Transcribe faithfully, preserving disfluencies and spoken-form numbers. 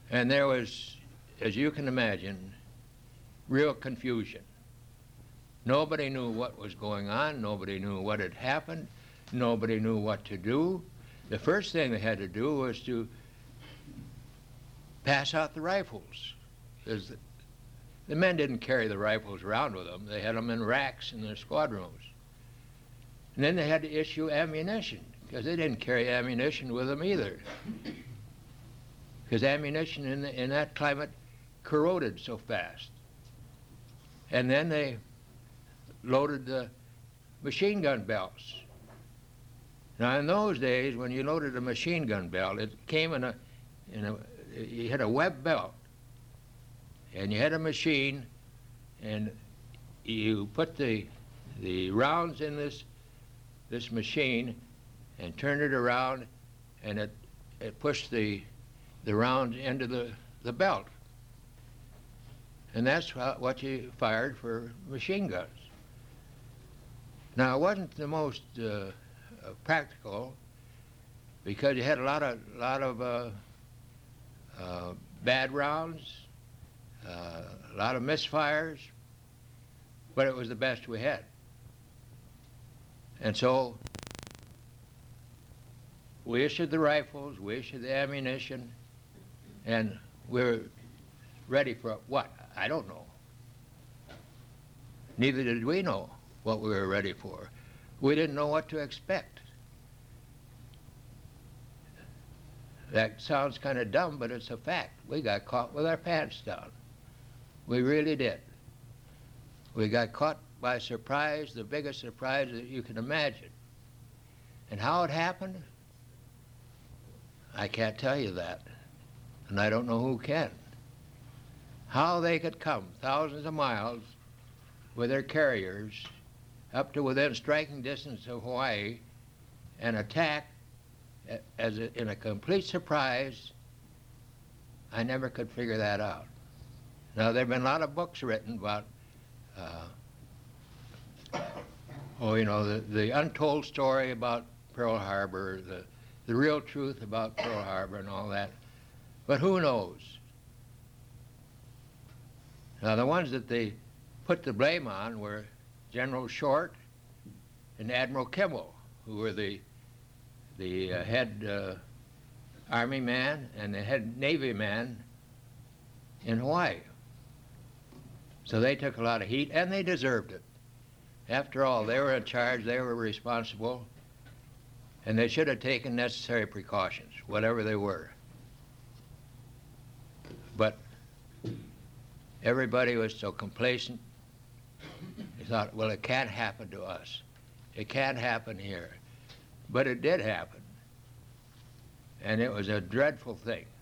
And there was, as you can imagine, real confusion. Nobody knew what was going on. Nobody knew what had happened. Nobody knew what to do. The first thing they had to do was to pass out the rifles. Because the, the men didn't carry the rifles around with them. They had them in racks in their squad rooms. And then they had to issue ammunition, because they didn't carry ammunition with them either. Because ammunition in, the, in that climate corroded so fast. And then they loaded the machine gun belts. Now in those days, when you loaded a machine gun belt, it came in a, in a, you had a web belt, and you had a machine, and you put the, the rounds in this, this machine and turned it around, and it, it pushed the, the rounds into the, the belt. And that's what you fired for machine guns. Now, it wasn't the most uh, uh, practical, because you had a lot of, lot of uh, uh, bad rounds, uh, a lot of misfires, but it was the best we had. And so we issued the rifles, we issued the ammunition, and we were ready for what? I don't know. Neither did we know what we were ready for. We didn't know what to expect. That sounds kind of dumb, but it's a fact. We got caught with our pants down. We really did. We got caught by surprise, the biggest surprise that you can imagine. And how it happened, I can't tell you that, and I don't know who can. How they could come thousands of miles with their carriers up to within striking distance of Hawaii and attack as a, in a complete surprise, I never could figure that out. Now, there have been a lot of books written about, uh, oh, you know, the, the untold story about Pearl Harbor, the, the real truth about Pearl Harbor and all that. But who knows? Now, the ones that they put the blame on were General Short and Admiral Kimmel, who were the, the uh, head uh, Army man and the head Navy man in Hawaii. So they took a lot of heat, and they deserved it. After all, they were in charge, they were responsible, and they should have taken necessary precautions, whatever they were. But everybody was so complacent. They thought, well, it can't happen to us. It can't happen here. But it did happen. And it was a dreadful thing.